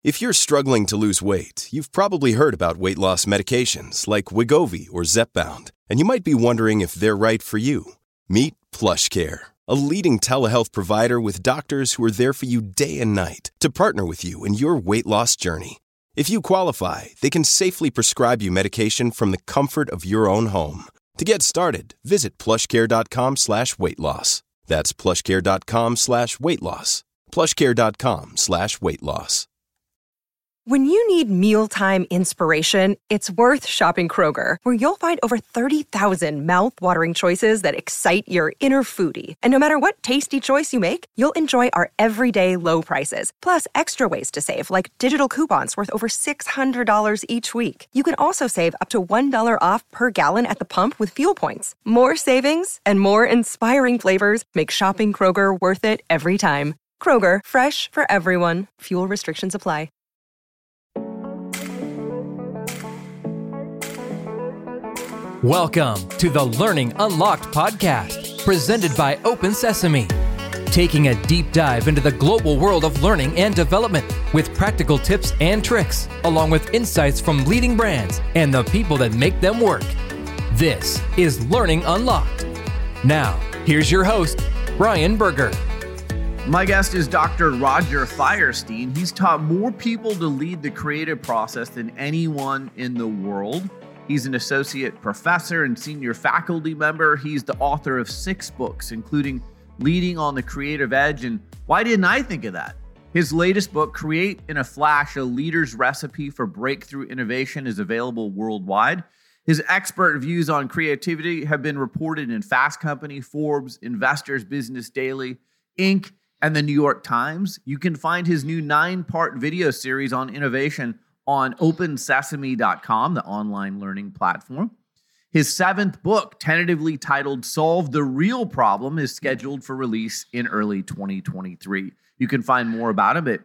If you're struggling to lose weight, you've probably heard about weight loss medications like Wegovy or Zepbound, and you might be wondering if they're right for you. Meet PlushCare, a leading telehealth provider with doctors who are there for you day and night to partner with you in your weight loss journey. If you qualify, they can safely prescribe you medication from the comfort of your own home. To get started, visit plushcare.com/weightloss. That's plushcare.com/weightloss. plushcare.com/weightloss. When you need mealtime inspiration, it's worth shopping Kroger, where you'll find over 30,000 mouth-watering choices that excite your inner foodie. And no matter what tasty choice you make, you'll enjoy our everyday low prices, plus extra ways to save, like digital coupons worth over $600 each week. You can also save up to $1 off per gallon at the pump with fuel points. More savings and more inspiring flavors make shopping Kroger worth it every time. Kroger, fresh for everyone. Fuel restrictions apply. Welcome to the Learning Unlocked podcast, presented by Open Sesame. Taking a deep dive into the global world of learning and development with practical tips and tricks, along with insights from leading brands and the people that make them work. This is Learning Unlocked. Now, here's your host, Brian Berger. My guest is Dr. Roger Firestone. He's taught more people to lead the creative process than anyone in the world. He's an associate professor and senior faculty member. He's the author of 6 books, including Leading on the Creative Edge and Why Didn't I Think of That? His latest book, Create in a Flash, A Leader's Recipe for Breakthrough Innovation, is available worldwide. His expert views on creativity have been reported in Fast Company, Forbes, Investors Business Daily, Inc., and the New York Times. You can find his new 9-part video series on innovation on OpenSesame.com, the online learning platform. His 7th book, tentatively titled Solve the Real Problem, is scheduled for release in early 2023. You can find more about him at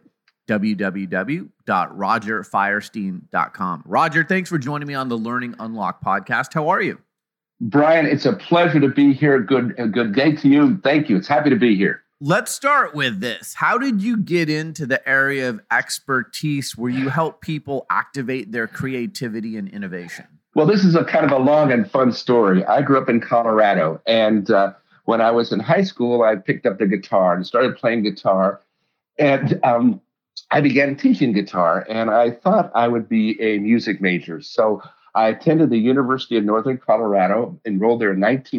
www.rogerfirestone.com. Roger, thanks for joining me on the Learning Unlocked podcast. How are you? Brian, it's a pleasure to be here. Good day to you. Thank you. It's happy to be here. Let's start with this. How did you get into the area of expertise where you help people activate their creativity and innovation? Well, this is a kind of a long and fun story. I grew up in Colorado, and when I was in high school, I picked up the guitar and started playing guitar, and I began teaching guitar, and I thought I would be a music major. So I attended the University of Northern Colorado, enrolled there in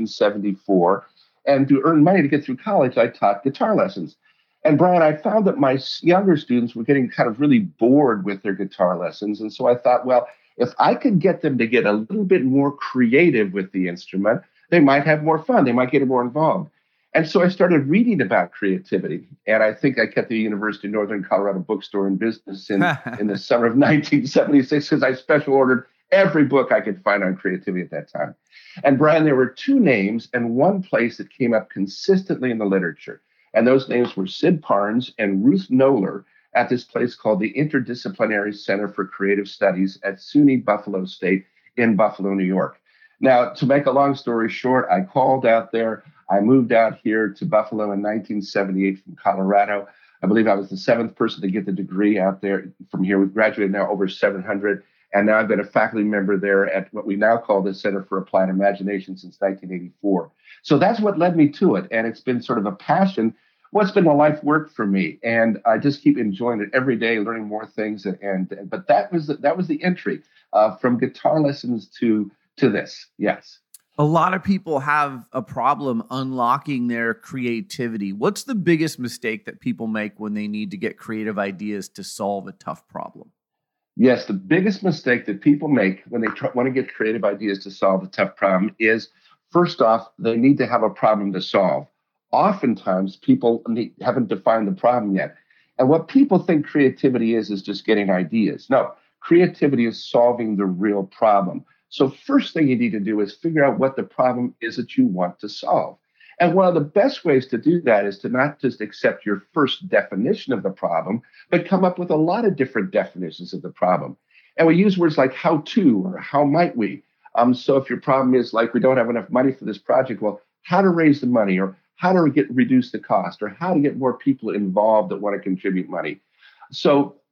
1974, and to earn money to get through college, I taught guitar lessons. And Brian, I found that my younger students were getting kind of really bored with their guitar lessons. And so I thought, well, if I could get them to get a little bit more creative with the instrument, they might have more fun. They might get more involved. And so I started reading about creativity. And I think I kept the University of Northern Colorado bookstore in business in the summer of 1976 because I special ordered every book I could find on creativity at that time. And Brian, there were 2 names and one place that came up consistently in the literature. And those names were Sid Parnes and Ruth Knoller at this place called the Interdisciplinary Center for Creative Studies at SUNY Buffalo State in Buffalo, New York. Now, to make a long story short, I called out there. I moved out here to Buffalo in 1978 from Colorado. I believe I was the 7th person to get the degree out there from here. We've graduated now over 700. And now I've been a faculty member there at what we now call the Center for Applied Imagination since 1984. So that's what led me to it. And it's been sort of a passion. Well, it's been a life work for me. And I just keep enjoying it every day, learning more things. But that was the entry from guitar lessons to this. Yes. A lot of people have a problem unlocking their creativity. What's the biggest mistake that people make when they need to get creative ideas to solve a tough problem? Yes, the biggest mistake that people make when they want to get creative ideas to solve a tough problem is, first off, they need to have a problem to solve. Oftentimes, people haven't defined the problem yet. And what people think creativity is just getting ideas. No, creativity is solving the real problem. So first thing you need to do is figure out what the problem is that you want to solve. And one of the best ways to do that is to not just accept your first definition of the problem, but come up with a lot of different definitions of the problem. And we use words like how to or how might we. So if your problem is like we don't have enough money for this project, well, how to raise the money or how to reduce the cost or how to get more people involved that want to contribute money. So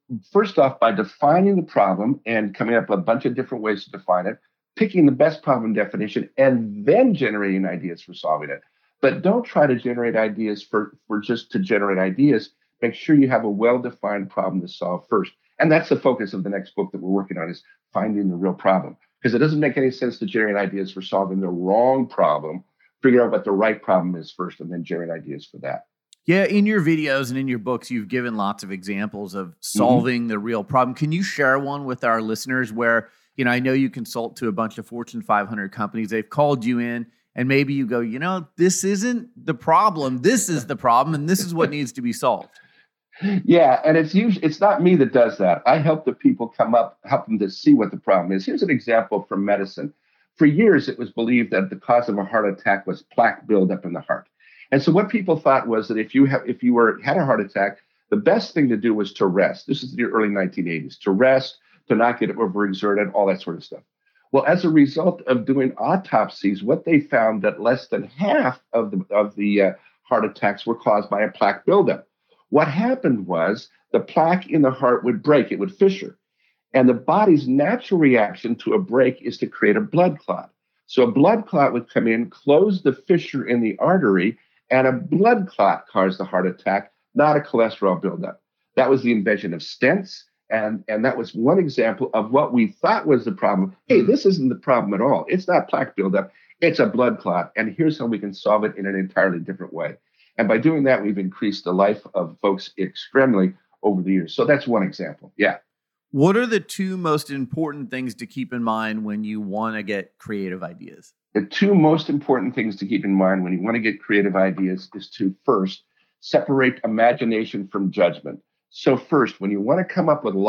first off, by defining the problem and coming up with a bunch of different ways to define it, picking the best problem definition, and then generating ideas for solving it. But don't try to generate ideas for just to generate ideas. Make sure you have a well-defined problem to solve first. And that's the focus of the next book that we're working on, is finding the real problem. Because it doesn't make any sense to generate ideas for solving the wrong problem. Figure out what the right problem is first, and then generate ideas for that. Yeah, in your videos and in your books, you've given lots of examples of solving the real problem. Can you share one with our listeners where, I know you consult to a bunch of Fortune 500 companies. They've called you in, and maybe you go, this isn't the problem. This is the problem, and this is what needs to be solved. Yeah, and it's not me that does that. I help the people help them to see what the problem is. Here's an example from medicine. For years, it was believed that the cause of a heart attack was plaque buildup in the heart. And so what people thought was that if you had a heart attack, the best thing to do was to rest. This is the early 1980s, to rest, to not get overexerted, all that sort of stuff. Well, as a result of doing autopsies, what they found that less than half of the heart attacks were caused by a plaque buildup. What happened was the plaque in the heart would break, it would fissure. And the body's natural reaction to a break is to create a blood clot. So a blood clot would come in, close the fissure in the artery, and a blood clot caused the heart attack, not a cholesterol buildup. That was the invention of stents. And that was one example of what we thought was the problem. Hey, this isn't the problem at all. It's not plaque buildup. It's a blood clot. And here's how we can solve it in an entirely different way. And by doing that, we've increased the life of folks extremely over the years. So that's one example. Yeah. What are the two most important things to keep in mind when you want to get creative ideas? The two most important things to keep in mind when you want to get creative ideas is to first separate imagination from judgment. So first, when you want to come up with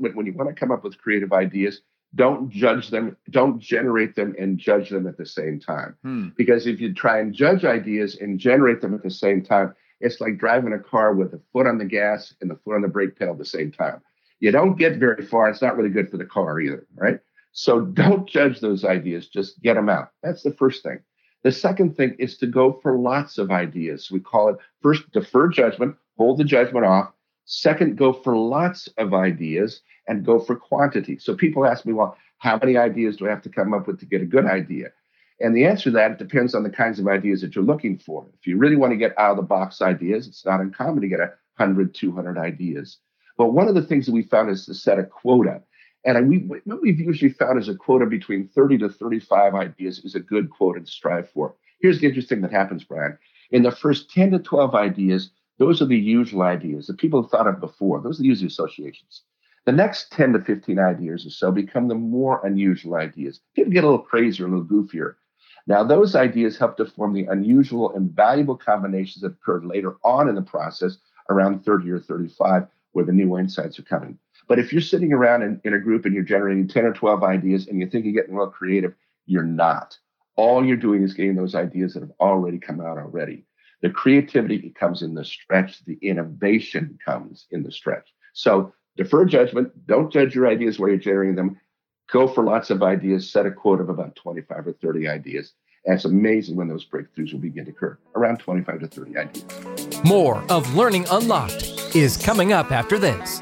creative ideas, don't judge them, don't generate them and judge them at the same time. Because if you try and judge ideas and generate them at the same time, it's like driving a car with the foot on the gas and the foot on the brake pedal at the same time. You don't get very far. It's not really good for the car either, right? So don't judge those ideas, just get them out. That's the first thing. The second thing is to go for lots of ideas. We call it, first, defer judgment, hold the judgment off. Second, go for lots of ideas and go for quantity. So people ask me, well, how many ideas do I have to come up with to get a good idea? And the answer to that depends on the kinds of ideas that you're looking for. If you really want to get out of the box ideas, it's not uncommon to get 100, 200 ideas. But one of the things that we found is to set a quota. And what we've usually found is a quota between 30 to 35 ideas is a good quota to strive for. Here's the interesting thing that happens, Brian. In the first 10 to 12 ideas, those are the usual ideas that people have thought of before. Those are the usual associations. The next 10 to 15 ideas or so become the more unusual ideas. People get a little crazier, a little goofier. Now, those ideas help to form the unusual and valuable combinations that occur later on in the process, around 30 or 35, where the new insights are coming. But if you're sitting around in a group and you're generating 10 or 12 ideas and you think you're getting real creative, you're not. All you're doing is getting those ideas that have already come out already. The creativity comes in the stretch. The innovation comes in the stretch. So defer judgment. Don't judge your ideas while you're generating them. Go for lots of ideas. Set a quota of about 25 or 30 ideas. And it's amazing when those breakthroughs will begin to occur. Around 25 to 30 ideas. More of Learning Unlocked is coming up after this.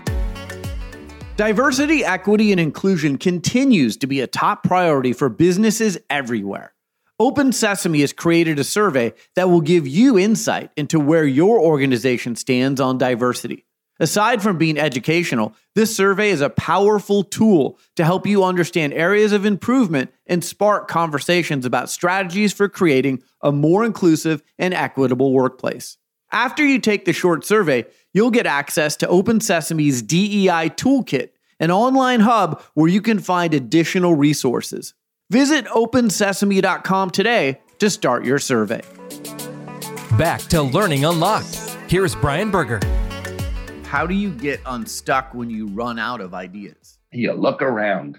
Diversity, equity, and inclusion continues to be a top priority for businesses everywhere. Open Sesame has created a survey that will give you insight into where your organization stands on diversity. Aside from being educational, this survey is a powerful tool to help you understand areas of improvement and spark conversations about strategies for creating a more inclusive and equitable workplace. After you take the short survey, you'll get access to Open Sesame's DEI Toolkit, an online hub where you can find additional resources. Visit opensesame.com today to start your survey. Back to Learning Unlocked. Here's Brian Berger. How do you get unstuck when you run out of ideas? You look around.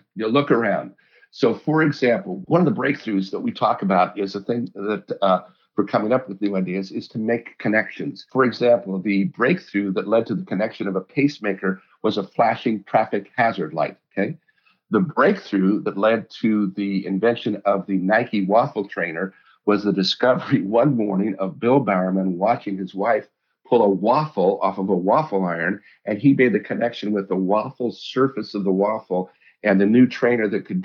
So, for example, one of the breakthroughs that we talk about is a thing that for coming up with new ideas is to make connections. For example, the breakthrough that led to the connection of a pacemaker was a flashing traffic hazard light. Okay. The breakthrough that led to the invention of the Nike waffle trainer was the discovery one morning of Bill Bowerman watching his wife pull a waffle off of a waffle iron, and he made the connection with the waffle surface of the waffle and the new trainer that could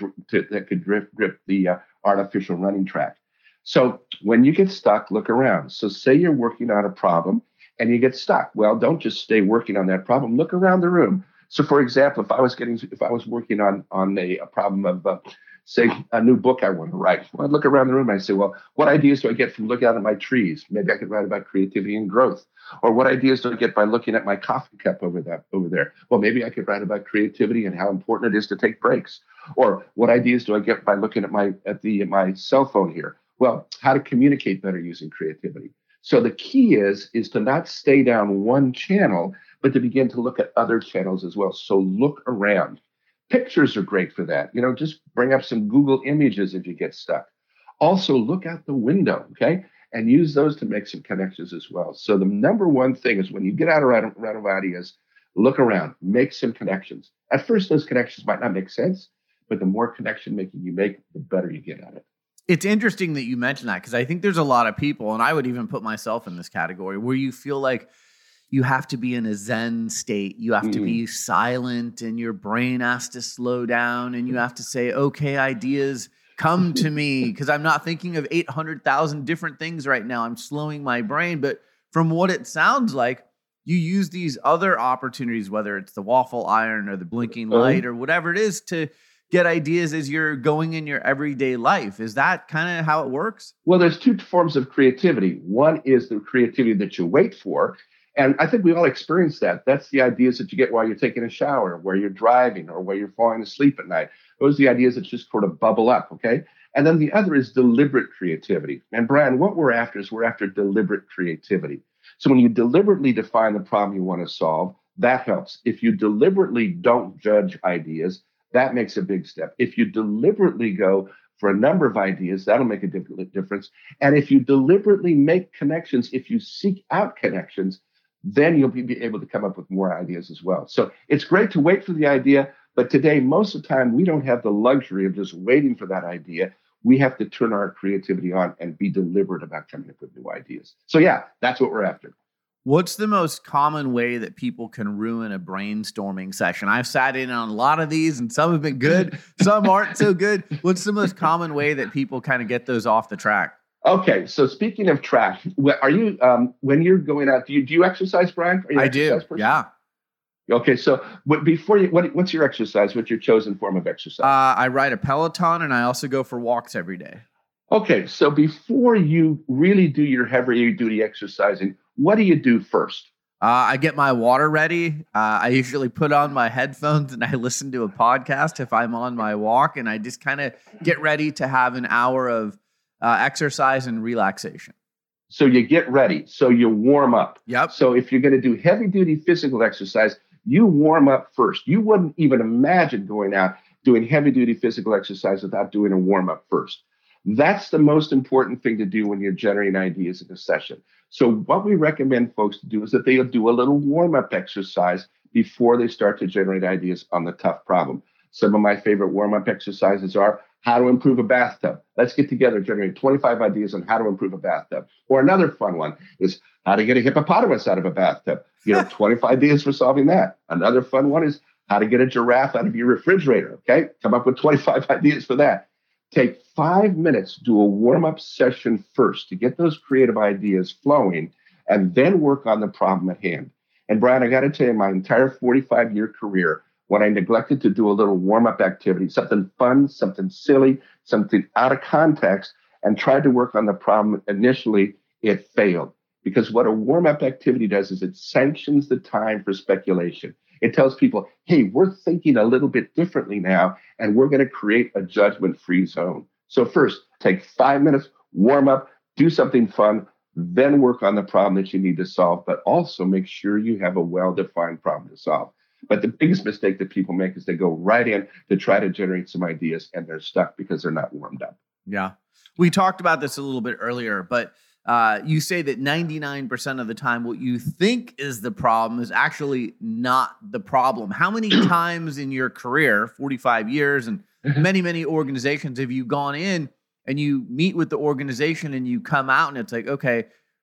grip the artificial running track. So when you get stuck, look around. So say you're working on a problem and you get stuck. Well, don't just stay working on that problem. Look around the room. So, for example, if I was working on a problem of say a new book I want to write, well, I'd look around the room and I say, well, what ideas do I get from looking out at my trees? Maybe I could write about creativity and growth. Or what ideas do I get by looking at my coffee cup over there? Well, maybe I could write about creativity and how important it is to take breaks. Or what ideas do I get by looking at my cell phone here? Well, how to communicate better using creativity. So the key is to not stay down one channel, but to begin to look at other channels as well. So look around. Pictures are great for that. Just bring up some Google images if you get stuck. Also, look out the window, okay? And use those to make some connections as well. So the number one thing is when you get out of ideas, look around, make some connections. At first, those connections might not make sense, but the more connection making you make, the better you get at it. It's interesting that you mentioned that because I think there's a lot of people, and I would even put myself in this category, where you feel like you have to be in a Zen state. You have to be silent and your brain has to slow down and you have to say, okay, ideas come to me because I'm not thinking of 800,000 different things right now. I'm slowing my brain. But from what it sounds like, you use these other opportunities, whether it's the waffle iron or the blinking light or whatever it is, to get ideas as you're going in your everyday life. Is that kind of how it works? Well, there's two forms of creativity. One is the creativity that you wait for. And I think we all experience that. That's the ideas that you get while you're taking a shower, where you're driving, or where you're falling asleep at night. Those are the ideas that just sort of bubble up, okay? And then the other is deliberate creativity. And Brian, what we're after is we're after deliberate creativity. So when you deliberately define the problem you want to solve, that helps. If you deliberately don't judge ideas, that makes a big step. If you deliberately go for a number of ideas, that'll make a difference. And if you deliberately make connections, if you seek out connections, then you'll be able to come up with more ideas as well. So it's great to wait for the idea, but today, most of the time, we don't have the luxury of just waiting for that idea. We have to turn our creativity on and be deliberate about coming up with new ideas. So yeah, that's what we're after. What's the most common way that people can ruin a brainstorming session? I've sat in on a lot of these and some have been good, some aren't so good. What's the most common way that people kind of get those off the track? Okay, so speaking of track, are you when you're going out? Do you exercise, Brian? I do. Yeah. Okay, so before you, what's your exercise? What's your chosen form of exercise? I ride a Peloton and I also go for walks every day. Okay, so before you really do your heavy duty exercising, what do you do first? I get my water ready. I usually put on my headphones and I listen to a podcast if I'm on my walk, and I just kind of get ready to have an hour of exercise and relaxation. So you get ready. So you warm up. Yep. So if you're going to do heavy duty physical exercise, you warm up first. You wouldn't even imagine going out doing heavy duty physical exercise without doing a warm up first. That's the most important thing to do when you're generating ideas in a session. So what we recommend folks to do is that they'll do a little warm up exercise before they start to generate ideas on the tough problem. Some of my favorite warm up exercises are how to improve a bathtub. Let's get together, generate 25 ideas on how to improve a bathtub. Or another fun one is how to get a hippopotamus out of a bathtub. 25 ideas for solving that. Another fun one is how to get a giraffe out of your refrigerator. Okay, come up with 25 ideas for that. Take 5 minutes, do a warm-up session first to get those creative ideas flowing, and then work on the problem at hand. And Brian, I got to tell you, my entire 45-year career, when I neglected to do a little warm-up activity, something fun, something silly, something out of context, and tried to work on the problem initially, it failed. Because what a warm-up activity does is it sanctions the time for speculation. It tells people, hey, we're thinking a little bit differently now, and we're going to create a judgment-free zone. So first, take 5 minutes, warm up, do something fun, then work on the problem that you need to solve, but also make sure you have a well-defined problem to solve. But the biggest mistake that people make is they go right in to try to generate some ideas, and they're stuck because they're not warmed up. Yeah. We talked about this a little bit earlier, but you say that 99% of the time what you think is the problem is actually not the problem. How many times in your career, 45 years and many, many organizations, have you gone in and you meet with the organization and you come out and it's like, okay,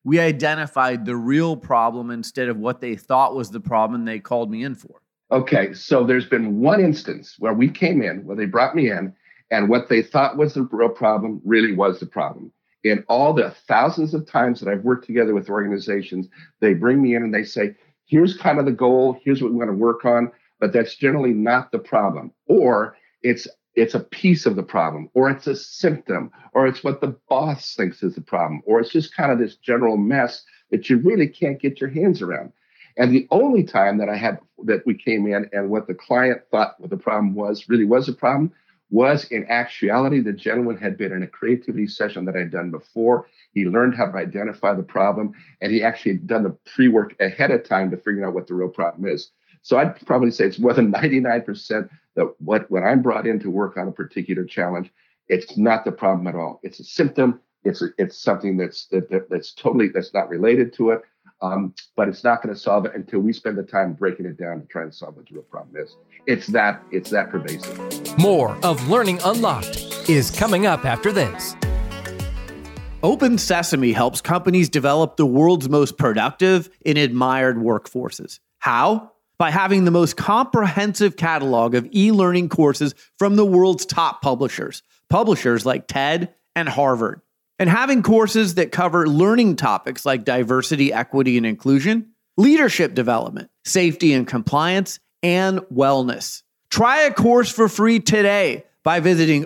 we identified the real problem instead of what they thought was the problem they called me in for? Okay, so there's been one instance where we came in, where they brought me in, and what they thought was the real problem really was the problem. In all the thousands of times that I've worked together with organizations, they bring me in and they say, here's kind of the goal, here's what we want to work on, but that's generally not the problem. Or it's a piece of the problem, or it's a symptom, or it's what the boss thinks is the problem, or it's just kind of this general mess that you really can't get your hands around. And the only time that we came in and what the client thought what the problem was really was a problem was in actuality, the gentleman had been in a creativity session that I'd done before. He learned how to identify the problem, and he actually had done the pre-work ahead of time to figure out what the real problem is. So I'd probably say it's more than 99% that when I'm brought in to work on a particular challenge, it's not the problem at all. It's a symptom. It's something that's not related to it. But it's not going to solve it until we spend the time breaking it down to try and solve what the real problem is. It's that pervasive. More of Learning Unlocked is coming up after this. Open Sesame helps companies develop the world's most productive and admired workforces. How? By having the most comprehensive catalog of e-learning courses from the world's top publishers like TED and Harvard. And having courses that cover learning topics like diversity, equity, and inclusion, leadership development, safety and compliance, and wellness. Try a course for free today by visiting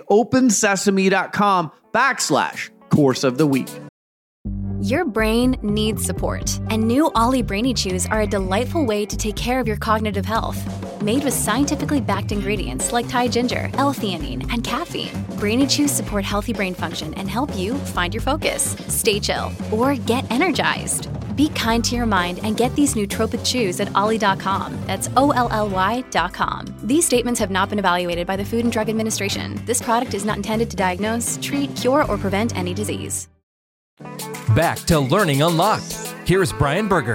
opensesame.com/course of the week. Your brain needs support, and new Ollie Brainy Chews are a delightful way to take care of your cognitive health. Made with scientifically backed ingredients like Thai ginger, L-theanine, and caffeine, Brainy Chews support healthy brain function and help you find your focus, stay chill, or get energized. Be kind to your mind and get these nootropic chews at ollie.com. That's OLLY.com. These statements have not been evaluated by the Food and Drug Administration. This product is not intended to diagnose, treat, cure, or prevent any disease. Back to Learning Unlocked. Here's Brian Berger.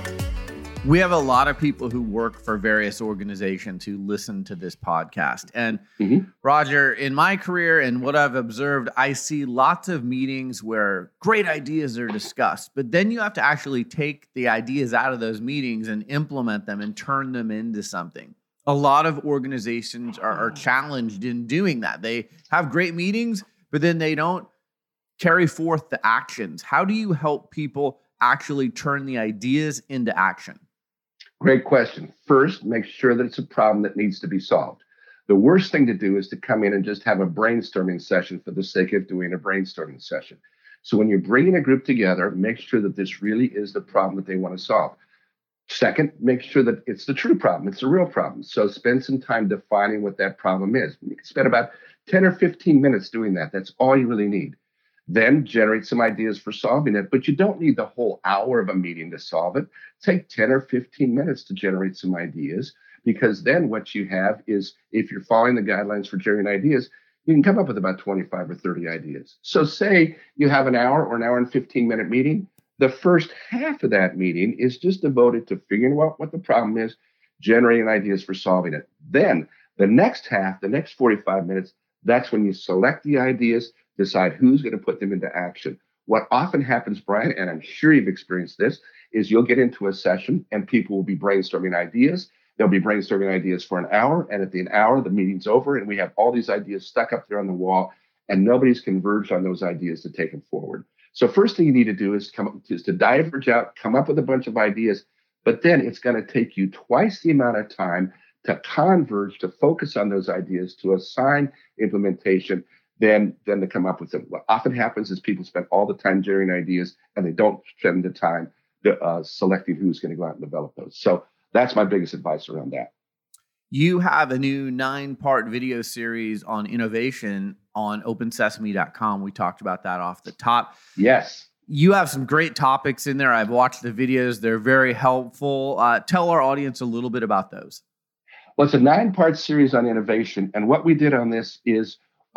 We have a lot of people who work for various organizations who listen to this podcast. And Roger, in my career and what I've observed, I see lots of meetings where great ideas are discussed, but then you have to actually take the ideas out of those meetings and implement them and turn them into something. A lot of organizations are challenged in doing that. They have great meetings, but then they don't carry forth the actions. How do you help people actually turn the ideas into action? Great question. First, make sure that it's a problem that needs to be solved. The worst thing to do is to come in and just have a brainstorming session for the sake of doing a brainstorming session. So when you're bringing a group together, make sure that this really is the problem that they want to solve. Second, make sure that it's the true problem. It's the real problem. So spend some time defining what that problem is. You can spend about 10 or 15 minutes doing that. That's all you really need. Then generate some ideas for solving it, but you don't need the whole hour of a meeting to solve it. Take 10 or 15 minutes to generate some ideas, because then what you have is, if you're following the guidelines for generating ideas, you can come up with about 25 or 30 ideas. So say you have an hour or an hour and 15-minute meeting. The first half of that meeting is just devoted to figuring out what the problem is, generating ideas for solving it. Then the next half, the next 45 minutes, that's when you select the ideas, decide who's going to put them into action. What often happens, Brian, and I'm sure you've experienced this, is you'll get into a session and people will be brainstorming ideas. They'll be brainstorming ideas for an hour, and at the hour, the meeting's over, and we have all these ideas stuck up there on the wall, and nobody's converged on those ideas to take them forward. So first thing you need to do is to diverge out, come up with a bunch of ideas, but then it's going to take you twice the amount of time to converge, to focus on those ideas, to assign implementation, than to come up with them. What often happens is people spend all the time generating ideas and they don't spend the time selecting who's going to go out and develop those. So that's my biggest advice around that. You have a new 9-part video series on innovation on opensesame.com. We talked about that off the top. Yes. You have some great topics in there. I've watched the videos. They're very helpful. Tell our audience a little bit about those. Well, it's a 9-part series on innovation. And what we did on this is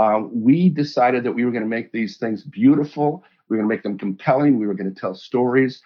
we decided that we were going to make these things beautiful. We were going to make them compelling. We were going to tell stories.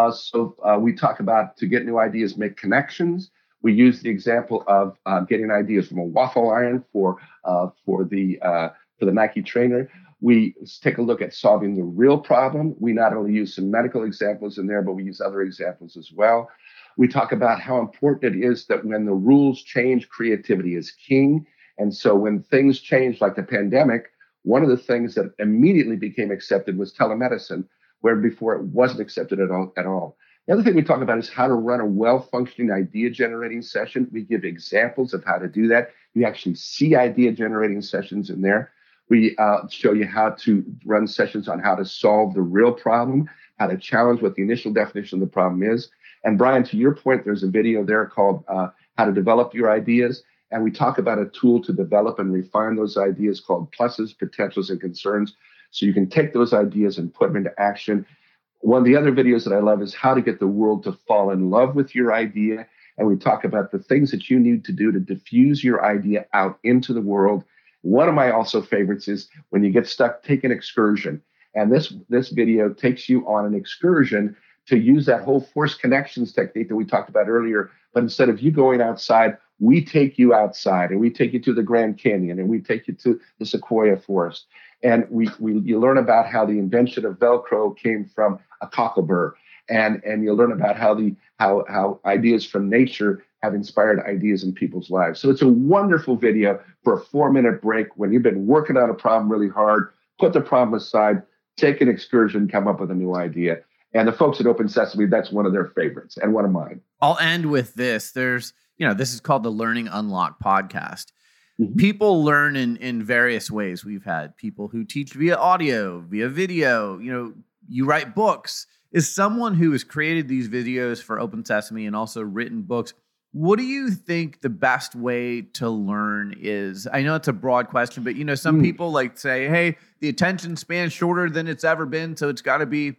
So we talk about, to get new ideas, make connections. We use the example of getting ideas from a waffle iron for the Nike trainer. We take a look at solving the real problem. We not only use some medical examples in there, but we use other examples as well. We talk about how important it is that when the rules change, creativity is king. And so when things change, like the pandemic, one of the things that immediately became accepted was telemedicine, where before it wasn't accepted at all. The other thing we talk about is how to run a well-functioning idea-generating session. We give examples of how to do that. You actually see idea-generating sessions in there. We show you how to run sessions on how to solve the real problem, how to challenge what the initial definition of the problem is. And Brian, to your point, there's a video there called How to Develop Your Ideas. And we talk about a tool to develop and refine those ideas called pluses, potentials, and concerns. So you can take those ideas and put them into action. One of the other videos that I love is how to get the world to fall in love with your idea. And we talk about the things that you need to do to diffuse your idea out into the world. One of my also favorites is when you get stuck, take an excursion. And this video takes you on an excursion to use that whole force connections technique that we talked about earlier. But instead of you going outside, we take you outside, and we take you to the Grand Canyon, and we take you to the Sequoia Forest. And you learn about how the invention of Velcro came from a cocklebur, and you learn about how ideas from nature have inspired ideas in people's lives. So it's a wonderful video for a 4-minute break when you've been working on a problem really hard. Put the problem aside, take an excursion, come up with a new idea. And the folks at Open Sesame, that's one of their favorites and one of mine. I'll end with this. This is called the Learning Unlocked podcast. Mm-hmm. People learn in various ways. We've had people who teach via audio, via video. You write books. As someone who has created these videos for Open Sesame and also written books, what do you think the best way to learn is? I know it's a broad question, but some people like say, hey, the attention span's shorter than it's ever been, so it's got to be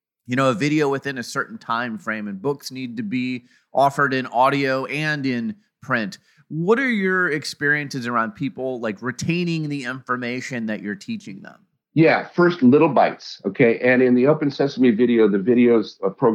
a video within a certain time frame, and books need to be offered in audio and in print. What are your experiences around people like retaining the information that you're teaching them? Yeah, first little bites, okay? And in the Open Sesame video, the videos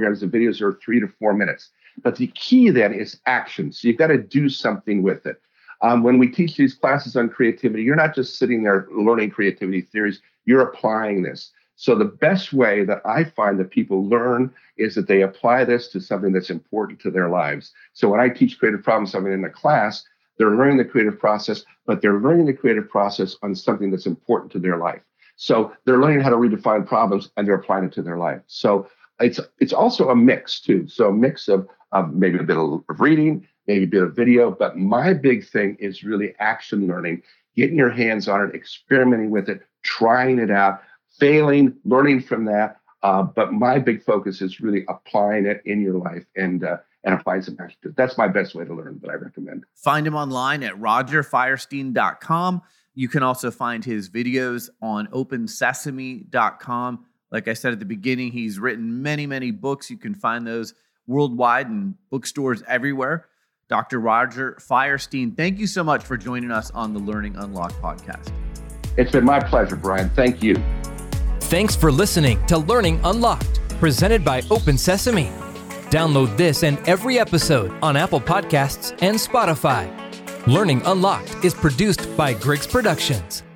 are 3 to 4 minutes. But the key then is action. So you've got to do something with it. When we teach these classes on creativity, you're not just sitting there learning creativity theories, you're applying this. So the best way that I find that people learn is that they apply this to something that's important to their lives. So when I teach creative problem solving in a class, they're learning the creative process, but they're learning the creative process on something that's important to their life. So they're learning how to redefine problems and they're applying it to their life. So it's also a mix too. So a mix of maybe a bit of reading, maybe a bit of video, but my big thing is really action learning, getting your hands on it, experimenting with it, trying it out, failing, learning from that. But my big focus is really applying it in your life and applying some action to it. That's my best way to learn that I recommend. Find him online at rogerfirestein.com. You can also find his videos on opensesame.com. Like I said at the beginning, he's written many, many books. You can find those worldwide in bookstores everywhere. Dr. Roger Firestein, thank you so much for joining us on the Learning Unlocked podcast. It's been my pleasure, Brian. Thank you. Thanks for listening to Learning Unlocked, presented by Open Sesame. Download this and every episode on Apple Podcasts and Spotify. Learning Unlocked is produced by Griggs Productions.